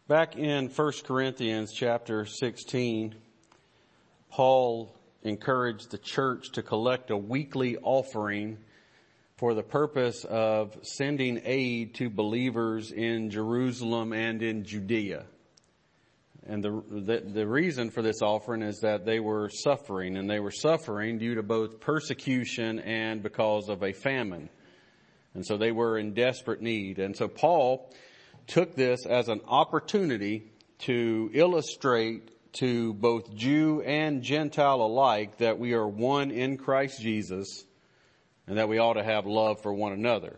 Back in 1 Corinthians chapter 16, Paul encouraged the church to collect a weekly offering for the purpose of sending aid to believers in Jerusalem and in Judea. And the reason for this offering is that they were suffering, and they were suffering due to both persecution and because of a famine. And so they were in desperate need. And so Paul took this as an opportunity to illustrate to both Jew and Gentile alike that we are one in Christ Jesus and that we ought to have love for one another.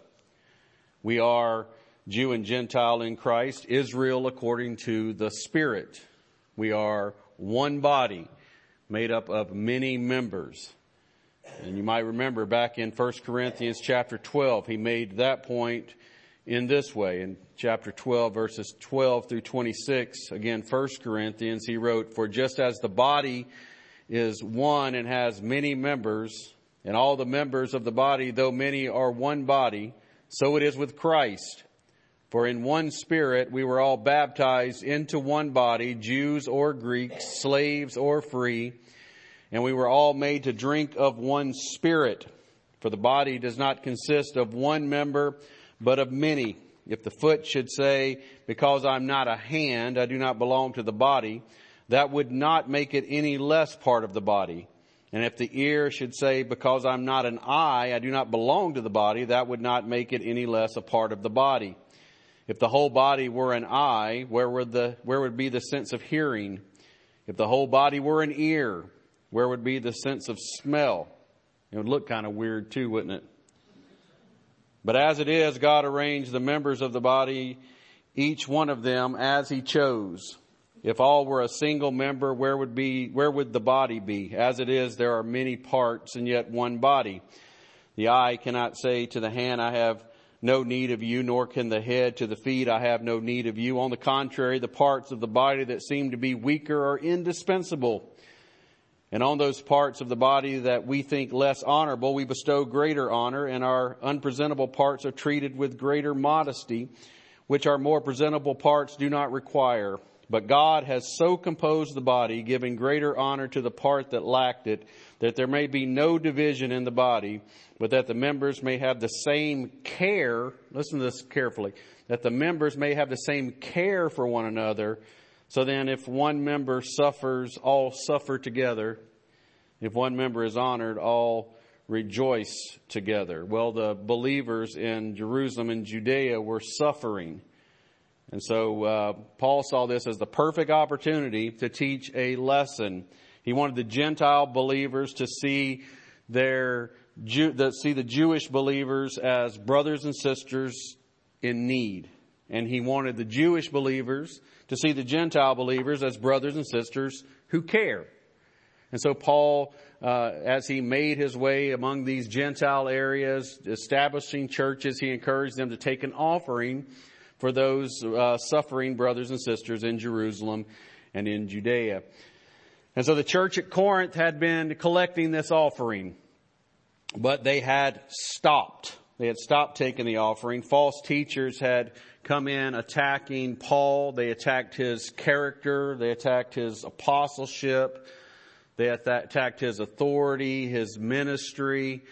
We are Jew and Gentile in Christ, Israel according to the Spirit. We are one body made up of many members. And you might remember back in 1 Corinthians chapter 12, he made that point in this way. In chapter 12, verses 12 through 26, again, 1 Corinthians, he wrote, "For just as the body is one and has many members, and all the members of the body, though many, are one body, so it is with Christ. For in one Spirit we were all baptized into one body, Jews or Greeks, slaves or free, and we were all made to drink of one Spirit. For the body does not consist of one member, but of many. If the foot should say, because I'm not a hand, I do not belong to the body, that would not make it any less part of the body. And if the ear should say, because I'm not an eye, I do not belong to the body, that would not make it any less a part of the body. If the whole body were an eye, where would be the sense of hearing? If the whole body were an ear, where would be the sense of smell?" It would look kind of weird too, wouldn't it? "But as it is, God arranged the members of the body, each one of them as He chose. If all were a single member, where would the body be? As it is, there are many parts and yet one body. The eye cannot say to the hand, I have no need of you, nor can the head to the feet, I have no need of you. On the contrary, the parts of the body that seem to be weaker are indispensable. And on those parts of the body that we think less honorable, we bestow greater honor, and our unpresentable parts are treated with greater modesty, which our more presentable parts do not require. But God has so composed the body, giving greater honor to the part that lacked it, that there may be no division in the body, but that the members may have the same care." Listen to this carefully. "That the members may have the same care for one another. So then if one member suffers, all suffer together. If one member is honored, all rejoice together." Well, the believers in Jerusalem and Judea were suffering. And so Paul saw this as the perfect opportunity to teach a lesson. He wanted the Gentile believers to see the Jewish believers as brothers and sisters in need. And he wanted the Jewish believers to see the Gentile believers as brothers and sisters who care. And so Paul, as he made his way among these Gentile areas, establishing churches, he encouraged them to take an offering for those suffering brothers and sisters in Jerusalem and in Judea. And so the church at Corinth had been collecting this offering, but they had stopped. They had stopped taking the offering. False teachers had come in attacking Paul. They attacked his character. They attacked his apostleship. They attacked his authority, his ministry.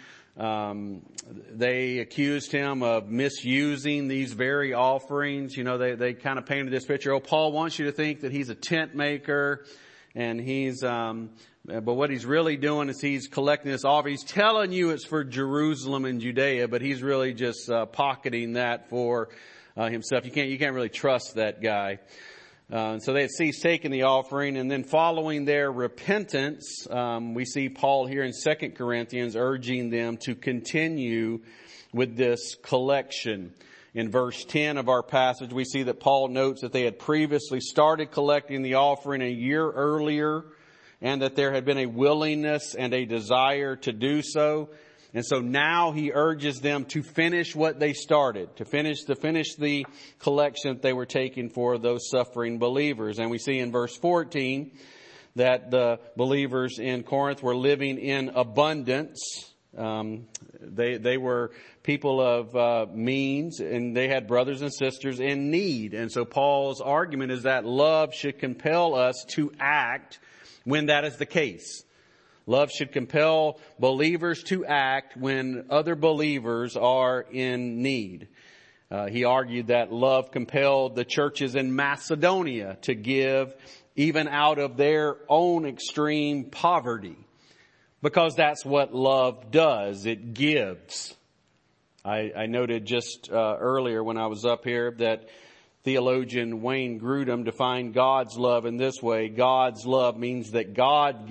They accused him of misusing these very offerings. You know, they kind of painted this picture. Oh, Paul wants you to think that he's a tent maker, and but what he's really doing is he's collecting this offering. He's telling you it's for Jerusalem and Judea, but he's really just pocketing that for himself. You can't really trust that guy. So they had ceased taking the offering, and then following their repentance, we see Paul here in 2 Corinthians urging them to continue with this collection. In verse 10 of our passage, we see that Paul notes that they had previously started collecting the offering a year earlier, and that there had been a willingness and a desire to do so. And so now he urges them to finish what they started, to finish the collection that they were taking for those suffering believers. And we see in verse 14 that the believers in Corinth were living in abundance, They were people of means, and they had brothers and sisters in need. And so Paul's argument is that love should compel us to act when that is the case. Love should compel believers to act when other believers are in need. He argued that love compelled the churches in Macedonia to give even out of their own extreme poverty, because that's what love does. It gives. I noted just earlier when I was up here that theologian Wayne Grudem defined God's love in this way. God's love means that God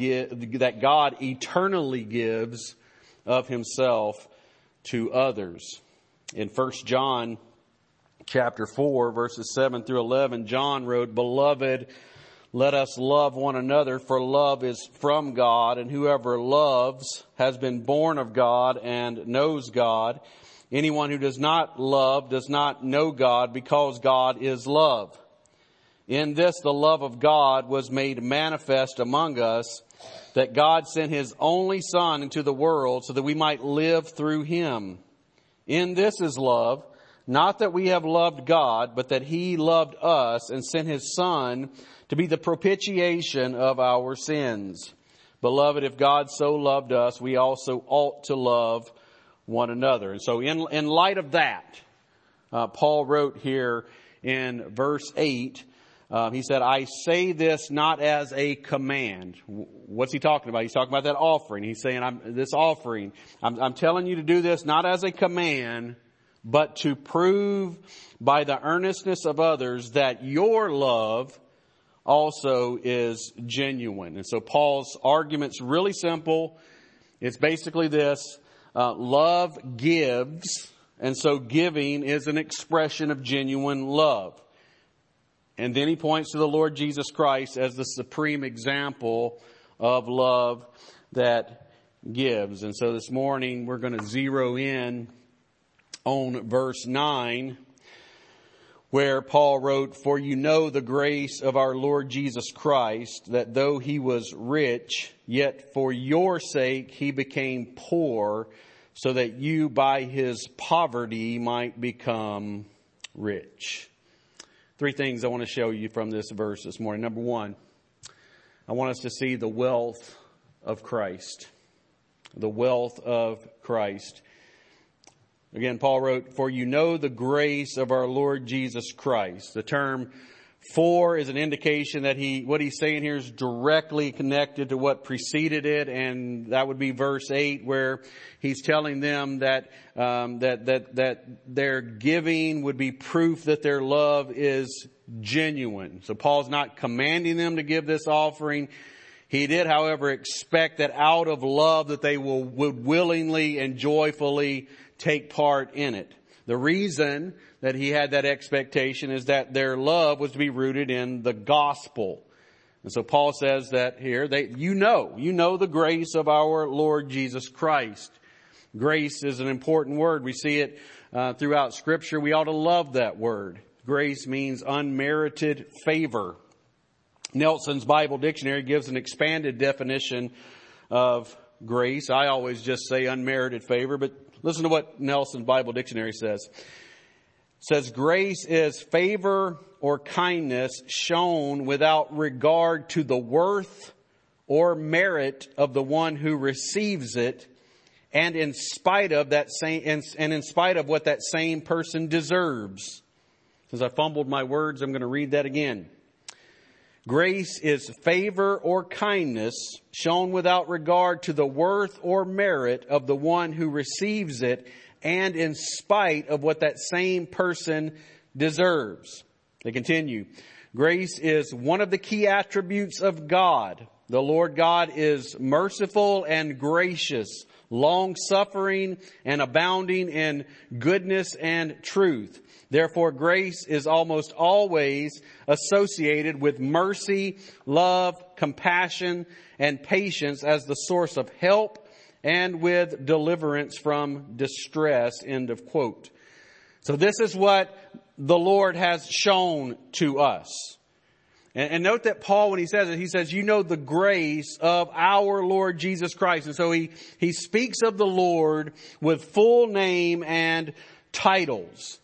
eternally gives of himself to others. In 1 John chapter 4, verses 7 through 11, John wrote, "Beloved, let us love one another, for love is from God, and whoever loves has been born of God and knows God. Anyone who does not love does not know God, because God is love. In this the love of God was made manifest among us, that God sent his only Son into the world so that we might live through him. In this is love, not that we have loved God, but that he loved us and sent his Son to be the propitiation of our sins. Beloved, if God so loved us, we also ought to love one another." And so in light of that, Paul wrote here in verse 8, he said, "I say this not as a command." What's he talking about? He's talking about that offering. He's saying, I'm telling you to do this not as a command, but to prove by the earnestness of others that your love also is genuine. And so Paul's argument's really simple. It's basically this: love gives, and so giving is an expression of genuine love. And then he points to the Lord Jesus Christ as the supreme example of love that gives. And so this morning we're going to zero in on verse 9, where Paul wrote, "For you know the grace of our Lord Jesus Christ, that though he was rich, yet for your sake he became poor, so that you by his poverty might become rich." Three things I want to show you from this verse this morning. Number one, I want us to see the wealth of Christ. The wealth of Christ. Again, Paul wrote, "For you know the grace of our Lord Jesus Christ." The term "for" is an indication that what he's saying here is directly connected to what preceded it, and that would be verse 8, where he's telling them that their giving would be proof that their love is genuine. So Paul's not commanding them to give this offering. He did, however, expect that out of love that they would willingly and joyfully take part in it. The reason that he had that expectation is that their love was to be rooted in the gospel. And so Paul says that here, you know the grace of our Lord Jesus Christ. Grace is an important word. We see it throughout Scripture. We ought to love that word. Grace means unmerited favor. Nelson's Bible Dictionary gives an expanded definition of grace. I always just say unmerited favor, but listen to what Nelson's Bible Dictionary says. It says, "Grace is favor or kindness shown without regard to the worth or merit of the one who receives it, and in spite of what that same person deserves." As I fumbled my words, I'm going to read that again. Grace is favor or kindness shown without regard to the worth or merit of the one who receives it, and in spite of what that same person deserves. They continue. Grace is one of the key attributes of God. The Lord God is merciful and gracious, long-suffering and abounding in goodness and truth. Therefore, grace is almost always associated with mercy, love, compassion, and patience as the source of help, and with deliverance from distress. End of quote. So this is what the Lord has shown to us. And note that Paul, when he says it, he says, you know the grace of our Lord Jesus Christ. And so he speaks of the Lord with full name and titles.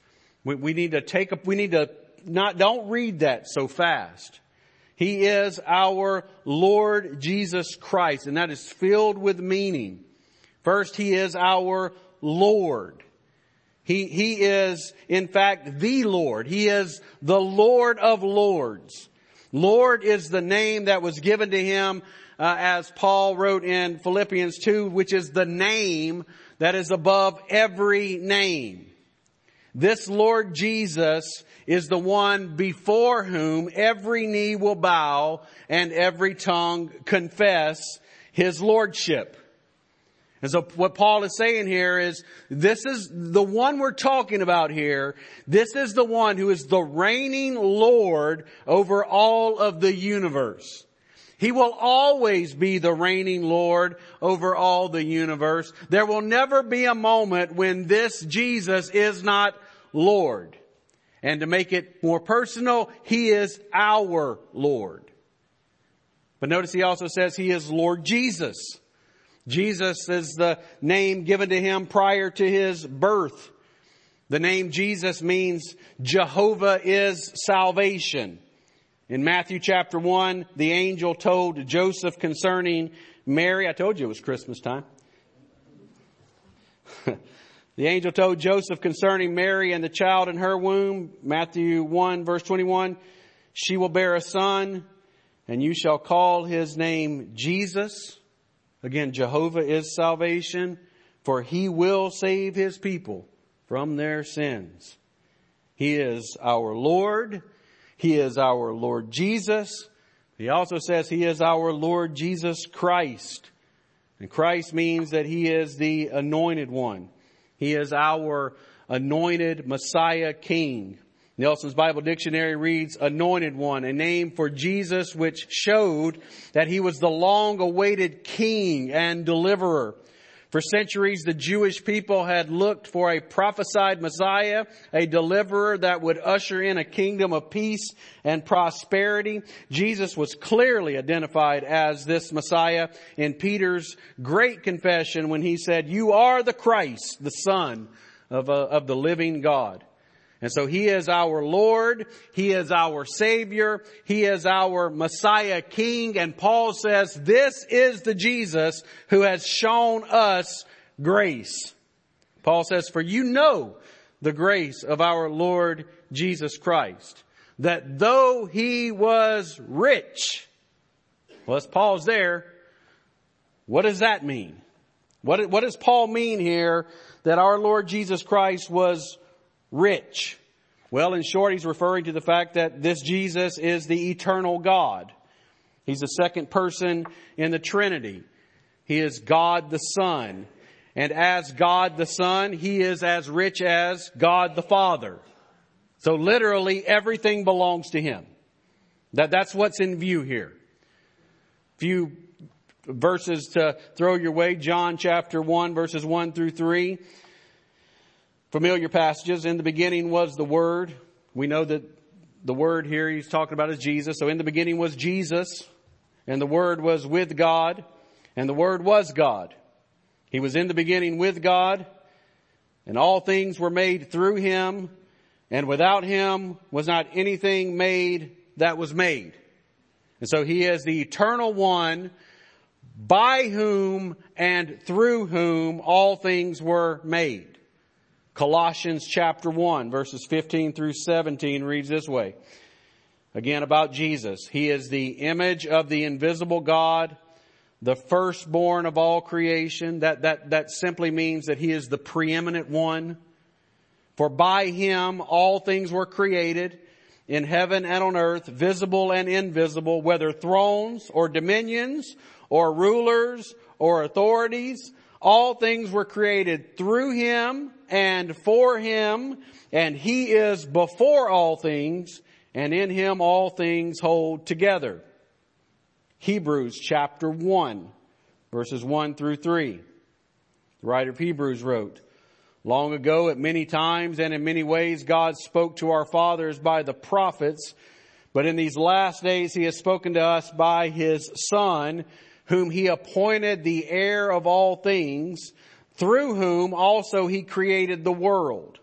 Don't read that so fast. He is our Lord Jesus Christ, and that is filled with meaning. First, He is our Lord. He is, in fact, the Lord. He is the Lord of Lords. Lord is the name that was given to Him, as Paul wrote in Philippians 2, which is the name that is above every name. This Lord Jesus is the one before whom every knee will bow and every tongue confess His lordship. And so what Paul is saying here is, this is the one we're talking about here. This is the one who is the reigning Lord over all of the universe. He will always be the reigning Lord over all the universe. There will never be a moment when this Jesus is not Lord. And to make it more personal, He is our Lord. But notice He also says He is Lord Jesus. Jesus is the name given to Him prior to His birth. The name Jesus means Jehovah is salvation. In Matthew chapter 1, the angel told Joseph concerning Mary. I told you it was Christmas time. The angel told Joseph concerning Mary and the child in her womb. Matthew 1 verse 21. She will bear a son, and you shall call his name Jesus. Again, Jehovah is salvation, for He will save His people from their sins. He is our Lord. He is our Lord Jesus. He also says He is our Lord Jesus Christ. And Christ means that He is the anointed one. He is our anointed Messiah King. Nelson's Bible Dictionary reads, anointed one, a name for Jesus which showed that He was the long-awaited King and deliverer. For centuries, the Jewish people had looked for a prophesied Messiah, a deliverer that would usher in a kingdom of peace and prosperity. Jesus was clearly identified as this Messiah in Peter's great confession when he said, you are the Christ, the Son of the living God. And so He is our Lord. He is our Savior. He is our Messiah King. And Paul says, this is the Jesus who has shown us grace. Paul says, for you know the grace of our Lord Jesus Christ, that though He was rich. Well, let's pause there. What does that mean? What does Paul mean here that our Lord Jesus Christ was rich? Well, in short, he's referring to the fact that this Jesus is the eternal God. He's the second person in the Trinity. He is God the Son. And as God the Son, He is as rich as God the Father. So literally everything belongs to Him. That's what's in view here. Few verses to throw your way. John chapter 1 verses 1 through 3. Familiar passages. In the beginning was the Word. We know that the Word here He's talking about is Jesus. So in the beginning was Jesus, and the Word was with God, and the Word was God. He was in the beginning with God, and all things were made through Him, and without Him was not anything made that was made. And so He is the eternal one, by whom and through whom all things were made. Colossians chapter 1 verses 15 through 17 reads this way. Again about Jesus. He is the image of the invisible God, the firstborn of all creation. That simply means that He is the preeminent one. For by Him all things were created in heaven and on earth, visible and invisible, whether thrones or dominions or rulers or authorities. All things were created through Him and for Him, and He is before all things, and in Him all things hold together. Hebrews chapter 1, verses 1 through 3. The writer of Hebrews wrote, long ago at many times and in many ways God spoke to our fathers by the prophets, But in these last days He has spoken to us by His Son, whom He appointed the heir of all things, through whom also He created the world.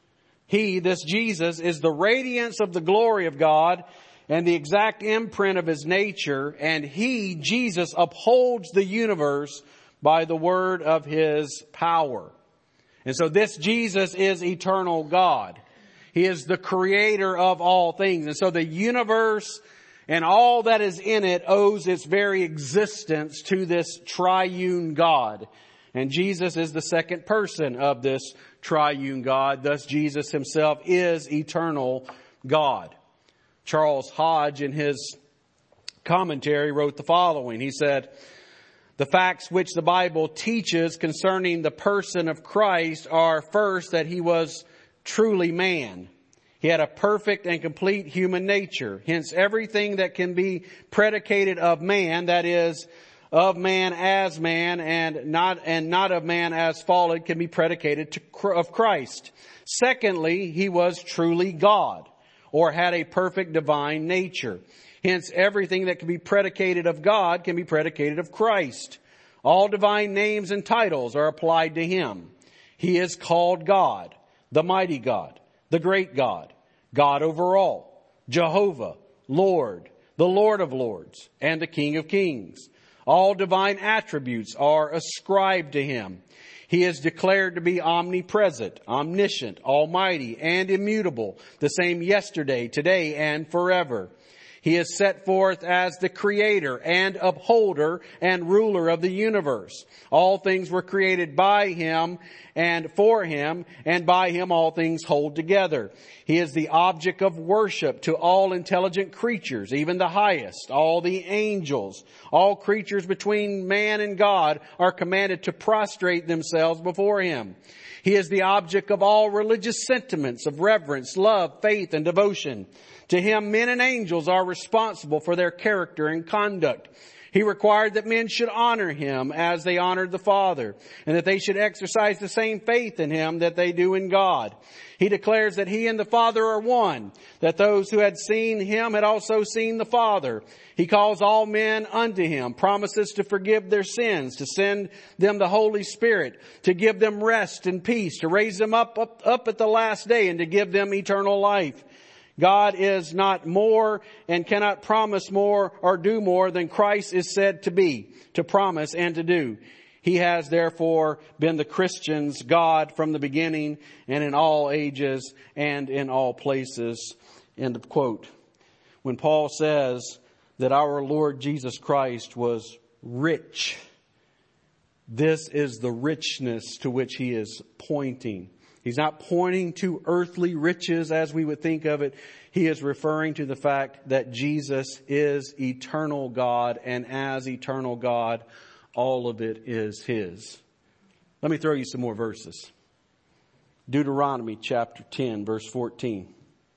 He, this Jesus, is the radiance of the glory of God and the exact imprint of His nature, and He, Jesus, upholds the universe by the word of His power. And so this Jesus is eternal God. He is the creator of all things. And so the universe and all that is in it owes its very existence to this triune God. And Jesus is the second person of this triune God. Thus Jesus Himself is eternal God. Charles Hodge, in his commentary, wrote the following. He said, "The facts which the Bible teaches concerning the person of Christ are, first, that He was truly man. He had a perfect and complete human nature. Hence everything that can be predicated of man, that is, of man as man and not of man as fallen, can be predicated of Christ. Secondly, He was truly God, or had a perfect divine nature. Hence everything that can be predicated of God can be predicated of Christ. All divine names and titles are applied to Him. He is called God, the mighty God, the great God, God over all, Jehovah, Lord, the Lord of lords, and the King of kings. All divine attributes are ascribed to Him. He is declared to be omnipresent, omniscient, almighty, and immutable, the same yesterday, today, and forever. He is set forth as the creator and upholder and ruler of the universe. All things were created by Him and for Him, and by Him all things hold together. He is the object of worship to all intelligent creatures, even the highest, all the angels. All creatures between man and God are commanded to prostrate themselves before Him. He is the object of all religious sentiments of reverence, love, faith, and devotion. To Him, men and angels are responsible for their character and conduct. He required that men should honor Him as they honored the Father, and that they should exercise the same faith in Him that they do in God. He declares that He and the Father are one, that those who had seen Him had also seen the Father. He calls all men unto Him, promises to forgive their sins, to send them the Holy Spirit, to give them rest and peace, to raise them up at the last day, and to give them eternal life. God is not more and cannot promise more or do more than Christ is said to be, to promise and to do. He has therefore been the Christian's God from the beginning and in all ages and in all places. End of quote. When Paul says that our Lord Jesus Christ was rich, this is the richness to which he is pointing. He's not pointing to earthly riches as we would think of it. He is referring to the fact that Jesus is eternal God, and as eternal God, all of it is His. Let me throw you some more verses. Deuteronomy chapter 10, verse 14.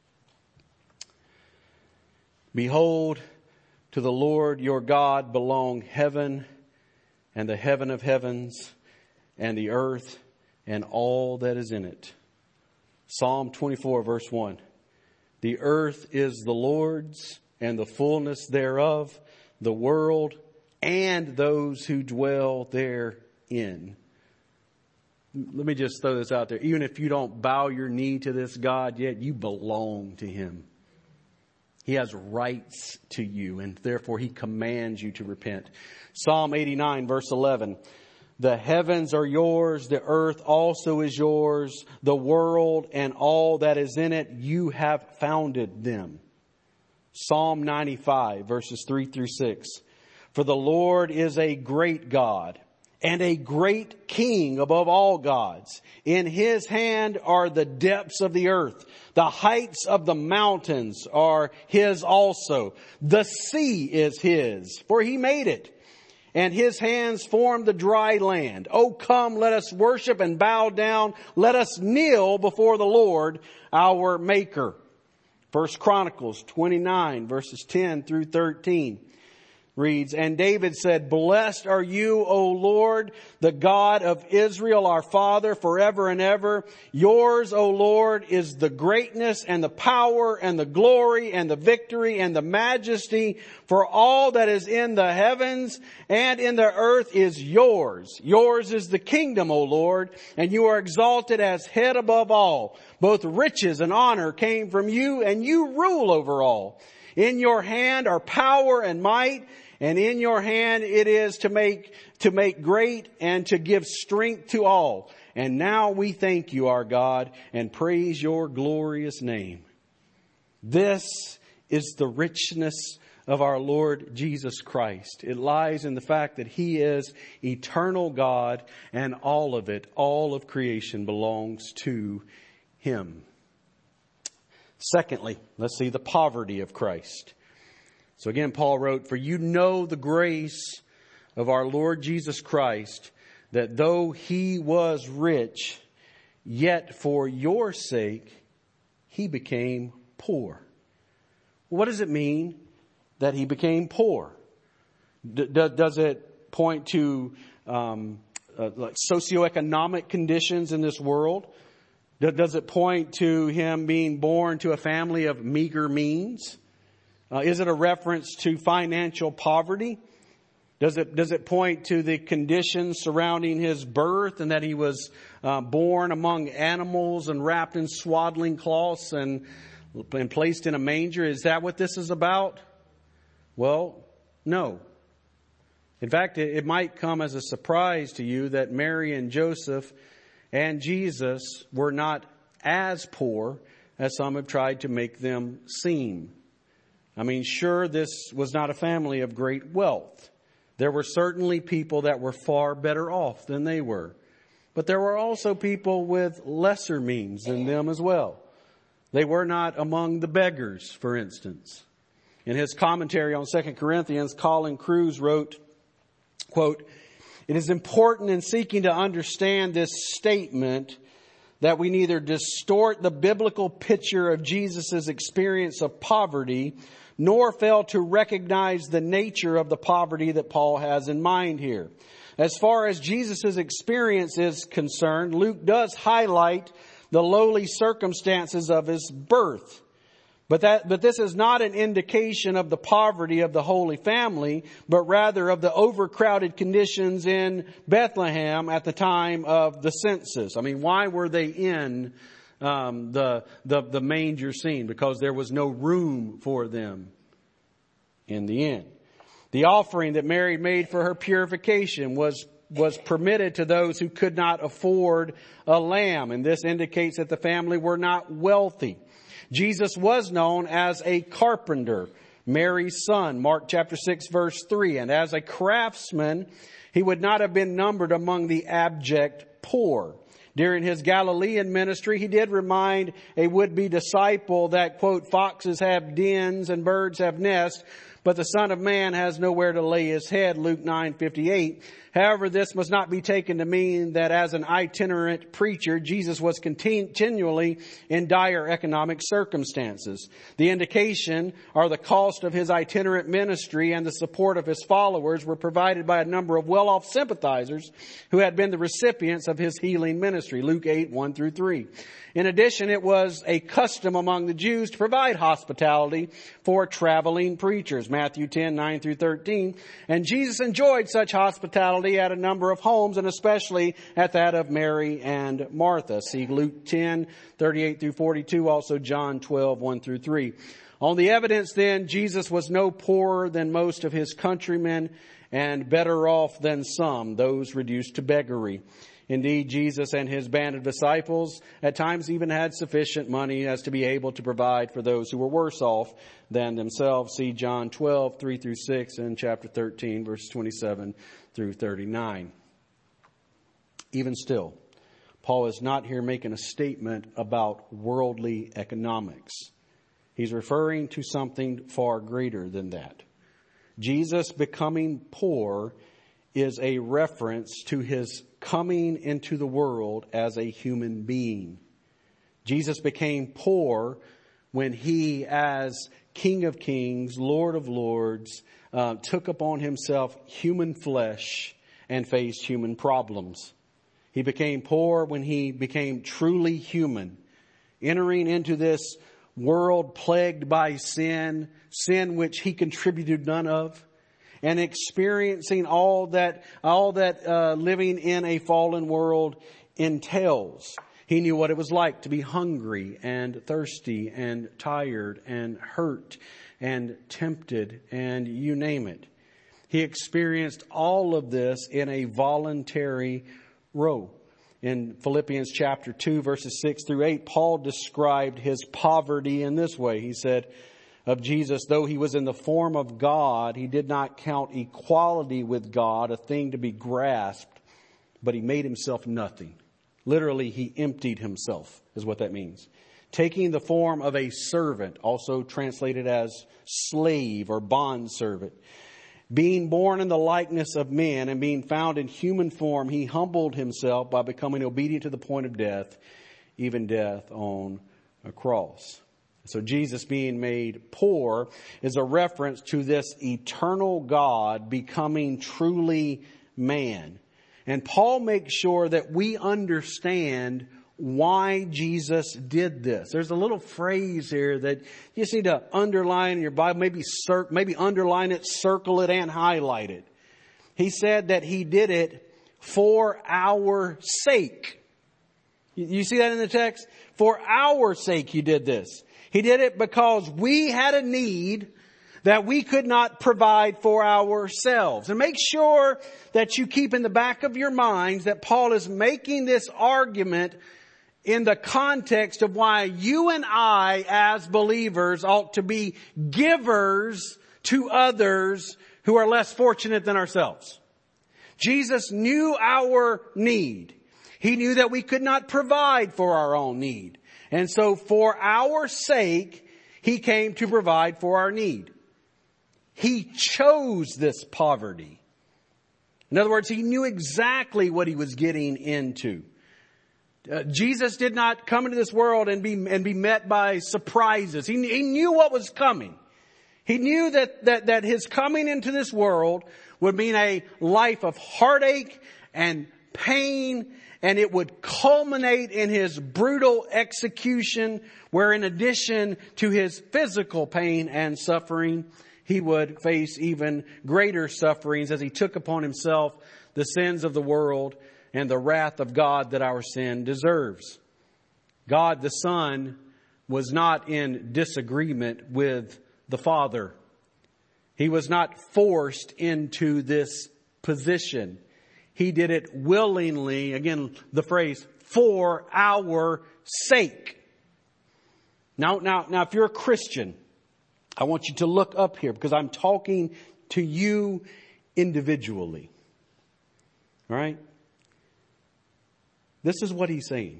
Behold, to the Lord your God belong heaven and the heaven of heavens and the earth and all that is in it. Psalm 24, verse 1. The earth is the Lord's and the fullness thereof, the world and those who dwell therein. Let me just throw this out there. Even if you don't bow your knee to this God yet, you belong to Him. He has rights to you, and therefore He commands you to repent. Psalm 89, verse 11. The heavens are yours, the earth also is yours, the world and all that is in it, you have founded them. Psalm 95, verses 3 through 6. For the Lord is a great God and a great King above all gods. In His hand are the depths of the earth. The heights of the mountains are His also. The sea is His, for He made it. And His hands formed the dry land. Oh, come, let us worship and bow down. Let us kneel before the Lord, our Maker. 1 Chronicles 29, verses 10 through 13. reads, "And David said, Blessed are you, O Lord, the God of Israel, our Father, forever and ever. Yours, O Lord, is the greatness and the power and the glory and the victory and the majesty, for all that is in the heavens and in the earth is yours. Yours is the kingdom, O Lord, and you are exalted as head above all. Both riches and honor came from you, and you rule over all. In your hand are power and might, and in your hand it is to make great and to give strength to all. And now we thank you, our God, and praise your glorious name." This is the richness of our Lord Jesus Christ. It lies in the fact that He is eternal God, and all of it, all of creation belongs to Him. Secondly, let's see the poverty of Christ. So again, Paul wrote, "For you know the grace of our Lord Jesus Christ, that though He was rich, yet for your sake He became poor." What does it mean that He became poor? Does it point to like socioeconomic conditions in this world? Does it point to Him being born to a family of meager means? Is it a reference to financial poverty? Does it point to the conditions surrounding His birth and that He was born among animals and wrapped in swaddling cloths and placed in a manger? Is that what this is about? Well, no. In fact, it might come as a surprise to you that Mary and Joseph and Jesus were not as poor as some have tried to make them seem. I mean, sure, this was not a family of great wealth. There were certainly people that were far better off than they were. But there were also people with lesser means than them as well. They were not among the beggars, for instance. In his commentary on 2 Corinthians, Colin Kruse wrote, quote, "It is important in seeking to understand this statement that we neither distort the biblical picture of Jesus' experience of poverty, nor fail to recognize the nature of the poverty that Paul has in mind here. As far as Jesus' experience is concerned, Luke does highlight the lowly circumstances of His birth. But this is not an indication of the poverty of the Holy Family, but rather of the overcrowded conditions in Bethlehem at the time of the census. I mean, why were they in the manger scene? Because there was no room for them in the inn. The offering that Mary made for her purification was permitted to those who could not afford a lamb, and this indicates that the family were not wealthy. Jesus was known as a carpenter, Mary's son, Mark chapter 6, verse 3. And as a craftsman, He would not have been numbered among the abject poor. During His Galilean ministry, He did remind a would-be disciple that, quote, "Foxes have dens and birds have nests, but the Son of Man has nowhere to lay His head," Luke 9:58. However, this must not be taken to mean that as an itinerant preacher, Jesus was continually in dire economic circumstances. The indication or the cost of His itinerant ministry and the support of His followers were provided by a number of well-off sympathizers who had been the recipients of His healing ministry, Luke 8:1-3. In addition, it was a custom among the Jews to provide hospitality for traveling preachers, Matthew 10:9-13. And Jesus enjoyed such hospitality at a number of homes, and especially at that of Mary and Martha. See Luke 10:38-42, also John 12:1-3. On the evidence then, Jesus was no poorer than most of His countrymen and better off than some, those reduced to beggary. Indeed, Jesus and His band of disciples at times even had sufficient money as to be able to provide for those who were worse off than themselves. See John 12:3-6 and chapter 13, verses 27-39. Even still, Paul is not here making a statement about worldly economics. He's referring to something far greater than that. Jesus becoming poor is a reference to His coming into the world as a human being. Jesus became poor when He, as King of Kings, Lord of Lords, took upon himself human flesh and faced human problems. He became poor when he became truly human, entering into this world plagued by sin which he contributed none of, and experiencing all that living in a fallen world entails. He knew what it was like to be hungry and thirsty and tired and hurt and tempted and you name it. He experienced all of this in a voluntary role. In Philippians chapter 2, verses 6 through 8, Paul described his poverty in this way. He said of Jesus, though he was in the form of God, he did not count equality with God a thing to be grasped, but he made himself nothing. Literally, he emptied himself, is what that means. Taking the form of a servant, also translated as slave or bondservant. Being born in the likeness of men and being found in human form, he humbled himself by becoming obedient to the point of death, even death on a cross. So Jesus being made poor is a reference to this eternal God becoming truly man. And Paul makes sure that we understand why Jesus did this. There's a little phrase here that you just need to underline in your Bible, maybe underline it, circle it, and highlight it. He said that he did it for our sake. You see that in the text? For our sake he did this. He did it because we had a need that we could not provide for ourselves. And make sure that you keep in the back of your minds that Paul is making this argument in the context of why you and I as believers ought to be givers to others who are less fortunate than ourselves. Jesus knew our need. He knew that we could not provide for our own need. And so for our sake, he came to provide for our need. He chose this poverty. In other words, he knew exactly what he was getting into. Jesus did not come into this world and be met by surprises. He knew what was coming. He knew that his coming into this world would mean a life of heartache and pain, and it would culminate in his brutal execution, where in addition to his physical pain and suffering, he would face even greater sufferings as he took upon himself the sins of the world and the wrath of God that our sin deserves. God the Son was not in disagreement with the Father. He was not forced into this position. He did it willingly, again, the phrase, for our sake. Now, if you're a Christian, I want you to look up here because I'm talking to you individually. All right? This is what he's saying.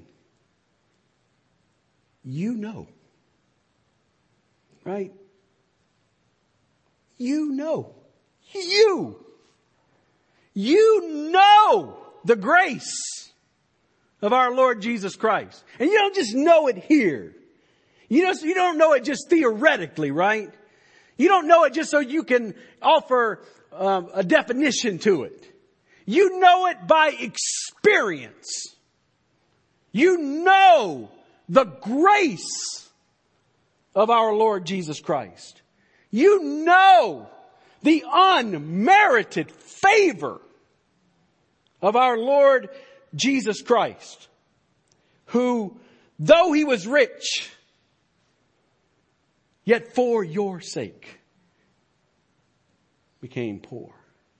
You know. Right? You know. You know the grace of our Lord Jesus Christ. And you don't just know it here. You don't know it just theoretically, right? You don't know it just so you can offer a definition to it. You know it by experience. You know the grace of our Lord Jesus Christ. You know the unmerited favor of our Lord Jesus Christ, who, though he was rich, yet for your sake became poor,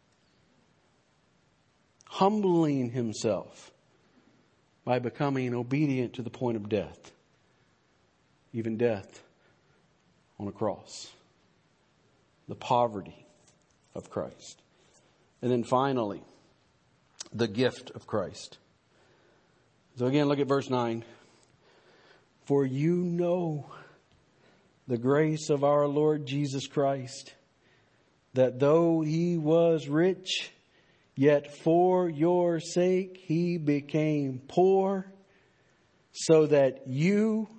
humbling himself by becoming obedient to the point of death, even death on a cross. The poverty of Christ. And then finally, the gift of Christ. So again, look at verse 9. For you know the grace of our Lord Jesus Christ, that though he was rich, yet for your sake he became poor, so that you,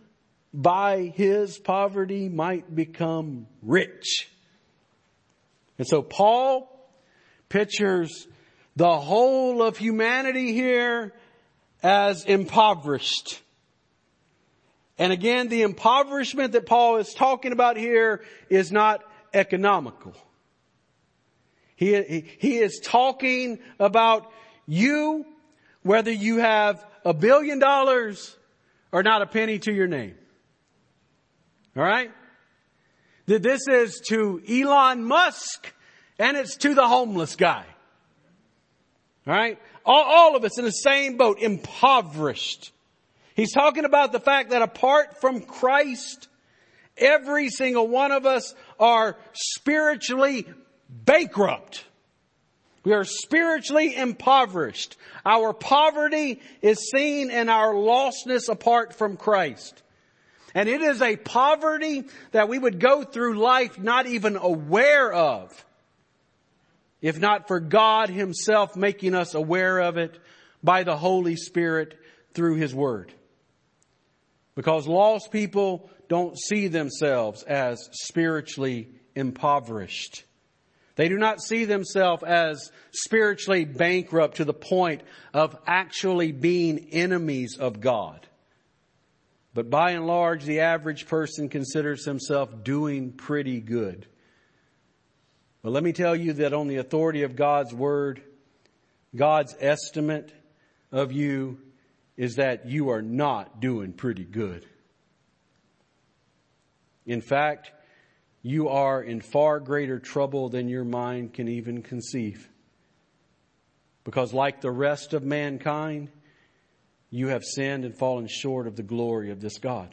by his poverty might become rich. And so Paul pictures the whole of humanity here as impoverished. And again, the impoverishment that Paul is talking about here is not economical. He is talking about you, whether you have $1 billion or not a penny to your name. All right? This is to Elon Musk and it's to the homeless guy. All right? All of us in the same boat, impoverished. He's talking about the fact that apart from Christ, every single one of us are spiritually bankrupt. We are spiritually impoverished. Our poverty is seen in our lostness apart from Christ. And it is a poverty that we would go through life not even aware of, if not for God Himself making us aware of it by the Holy Spirit through His Word. Because lost people don't see themselves as spiritually impoverished. They do not see themselves as spiritually bankrupt to the point of actually being enemies of God. But by and large, the average person considers himself doing pretty good. But let me tell you that on the authority of God's Word, God's estimate of you is that you are not doing pretty good. In fact, you are in far greater trouble than your mind can even conceive. Because like the rest of mankind, you have sinned and fallen short of the glory of this God.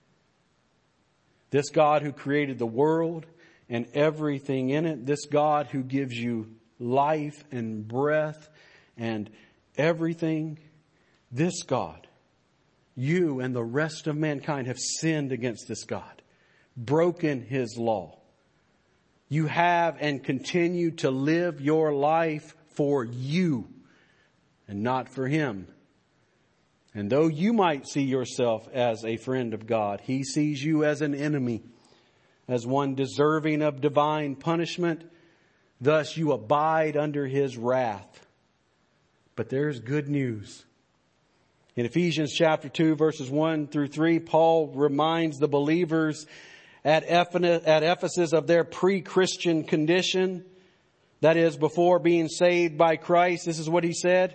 This God who created the world and everything in it. This God who gives you life and breath and everything. This God, you and the rest of mankind have sinned against this God, broken His law. You have and continue to live your life for you and not for Him. And though you might see yourself as a friend of God, He sees you as an enemy, as one deserving of divine punishment. Thus you abide under His wrath. But there's good news. In Ephesians chapter 2, verses 1 through 3, Paul reminds the believers at Ephesus of their pre-Christian condition. That is, before being saved by Christ. This is what he said.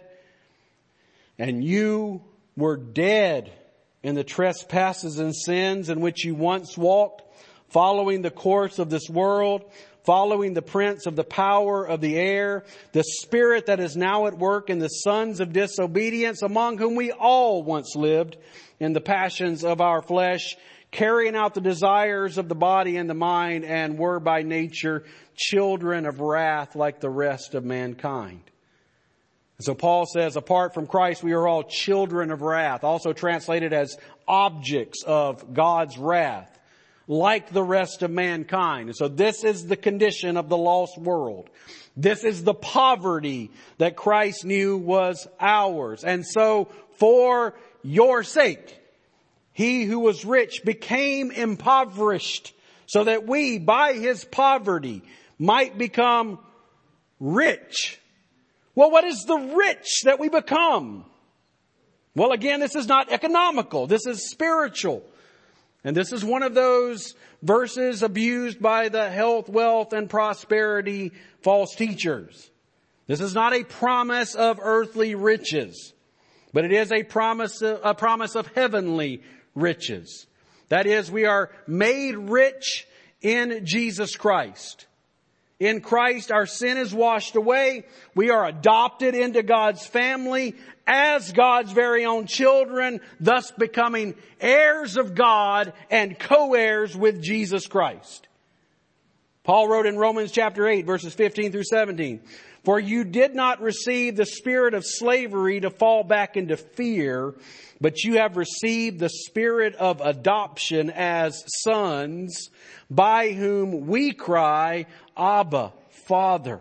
And you were dead in the trespasses and sins in which you once walked, following the course of this world, following the prince of the power of the air, the spirit that is now at work in the sons of disobedience, among whom we all once lived in the passions of our flesh, carrying out the desires of the body and the mind, and were by nature children of wrath like the rest of mankind. So Paul says, apart from Christ, we are all children of wrath, also translated as objects of God's wrath, like the rest of mankind. And so this is the condition of the lost world. This is the poverty that Christ knew was ours. And so for your sake, He who was rich became impoverished so that we, by His poverty, might become rich. Well, what is the rich that we become? Well, again, this is not economical. This is spiritual. And this is one of those verses abused by the health, wealth, and prosperity false teachers. This is not a promise of earthly riches, but it is a promise of heavenly riches. That is, we are made rich in Jesus Christ. In Christ, our sin is washed away. We are adopted into God's family as God's very own children, thus becoming heirs of God and co-heirs with Jesus Christ. Paul wrote in Romans chapter 8, verses 15 through 17, "For you did not receive the spirit of slavery to fall back into fear, but you have received the spirit of adoption as sons, by whom we cry, Abba, Father.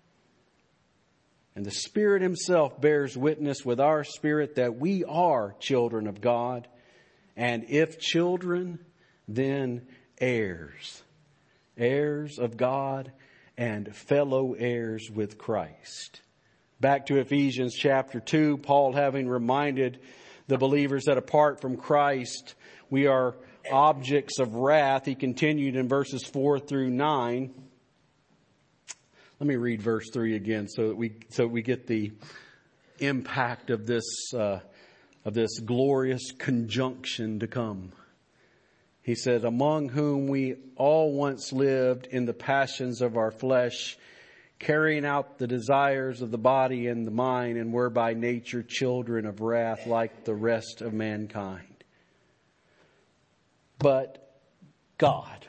And the Spirit Himself bears witness with our spirit that we are children of God. And if children, then heirs. Heirs of God and fellow heirs with Christ. Back to Ephesians chapter 2, Paul having reminded the believers that apart from Christ, we are objects of wrath. He continued in verses 4 through 9. Let me read verse 3 again so that we get the impact of this glorious conjunction to come. He said, among whom we all once lived in the passions of our flesh, carrying out the desires of the body and the mind, and were by nature children of wrath like the rest of mankind. But God,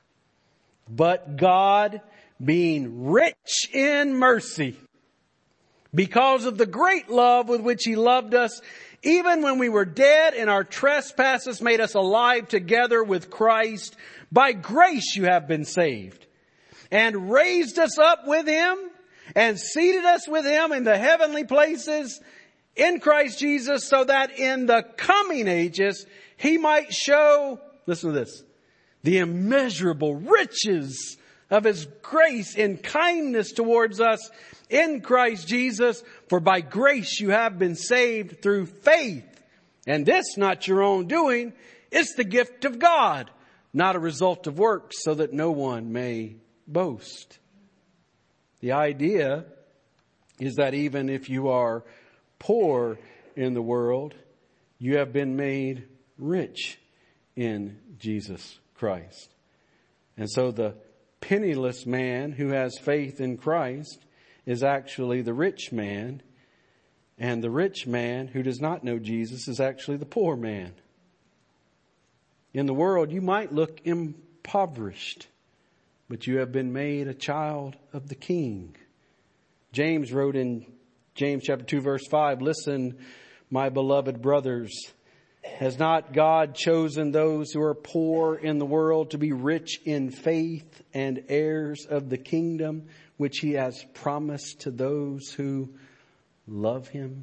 being rich in mercy, because of the great love with which He loved us, even when we were dead in our trespasses, made us alive together with Christ. By grace you have been saved, and raised us up with Him, and seated us with Him in the heavenly places in Christ Jesus, so that in the coming ages He might show, listen to this, the immeasurable riches of His grace in kindness towards us in Christ Jesus. For by grace you have been saved through faith. And this not your own doing. It's the gift of God, not a result of works, so that no one may boast. The idea is that even if you are poor in the world, you have been made rich in Jesus Christ. And so the penniless man who has faith in Christ is actually the rich man, and the rich man who does not know Jesus is actually the poor man. In the world, you might look impoverished, but you have been made a child of the King. James wrote in James chapter 2 verse 5, listen, my beloved brothers, has not God chosen those who are poor in the world to be rich in faith and heirs of the kingdom which He has promised to those who love Him?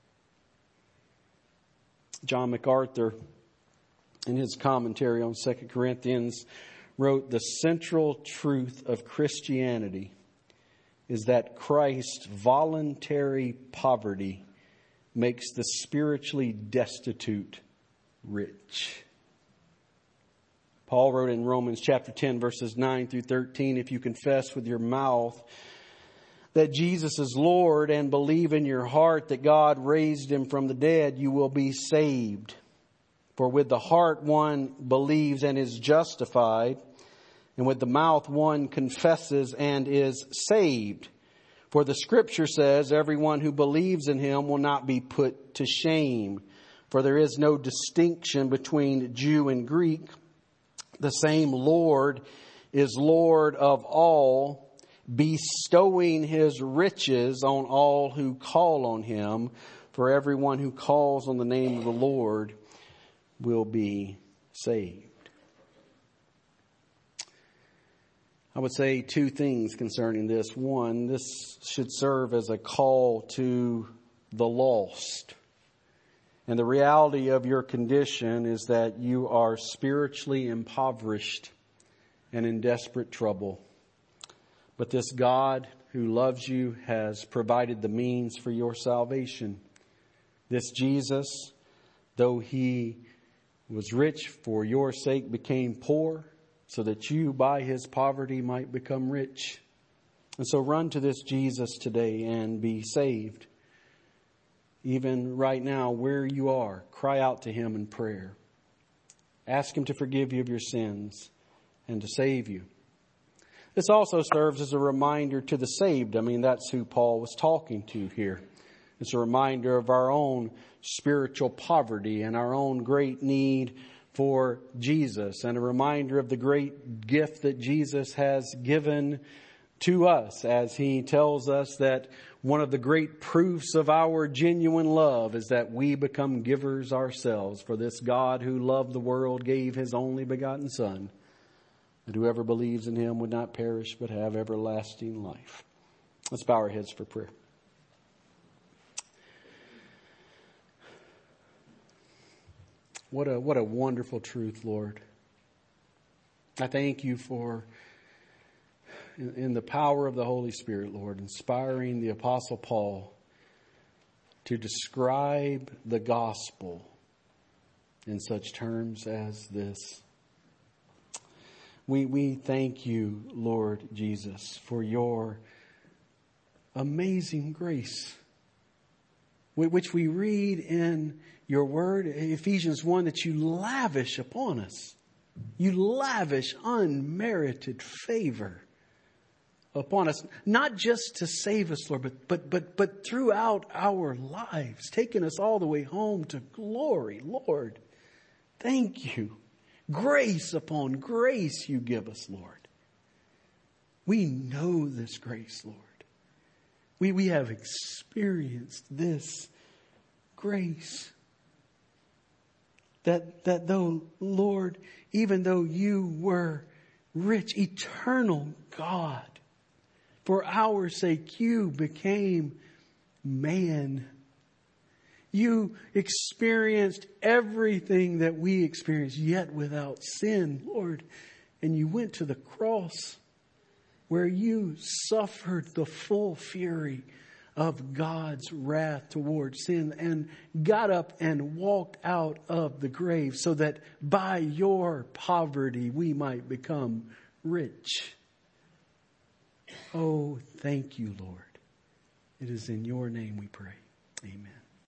John MacArthur, in his commentary on 2 Corinthians, wrote, the central truth of Christianity is that Christ's voluntary poverty makes the spiritually destitute rich. Paul wrote in Romans chapter 10 verses 9 through 13, if you confess with your mouth that Jesus is Lord and believe in your heart that God raised Him from the dead, you will be saved. For with the heart one believes and is justified, and with the mouth one confesses and is saved. For the Scripture says, everyone who believes in Him will not be put to shame. For there is no distinction between Jew and Greek. The same Lord is Lord of all, bestowing His riches on all who call on Him. For everyone who calls on the name of the Lord will be saved. I would say two things concerning this. One, this should serve as a call to the lost. And the reality of your condition is that you are spiritually impoverished and in desperate trouble. But this God who loves you has provided the means for your salvation. This Jesus, though He was rich for your sake, became poor so that you by His poverty might become rich. And so run to this Jesus today and be saved. Even right now, where you are, cry out to Him in prayer. Ask Him to forgive you of your sins and to save you. This also serves as a reminder to the saved. I mean, that's who Paul was talking to here. It's a reminder of our own spiritual poverty and our own great need for Jesus, and a reminder of the great gift that Jesus has given to us, as He tells us that one of the great proofs of our genuine love is that we become givers ourselves. For this God who loved the world gave His only begotten Son, that whoever believes in Him would not perish but have everlasting life. Let's bow our heads for prayer. What a wonderful truth, Lord. I thank you for, in the power of the Holy Spirit, Lord, inspiring the Apostle Paul to describe the gospel in such terms as this. We thank you, Lord Jesus, for your amazing grace, which we read in your word, Ephesians 1, that you lavish upon us. You lavish unmerited favor upon us, not just to save us, Lord, but throughout our lives, taking us all the way home to glory. Lord, thank you. Grace upon grace you give us, Lord. We know this grace, Lord. We have experienced this grace. That though, Lord, even though you were rich, eternal God, for our sake you became man. You experienced everything that we experienced, yet without sin, Lord. And you went to the cross where you suffered the full fury of God's wrath towards sin and got up and walked out of the grave so that by your poverty we might become rich. Oh, thank you, Lord. It is in your name we pray. Amen.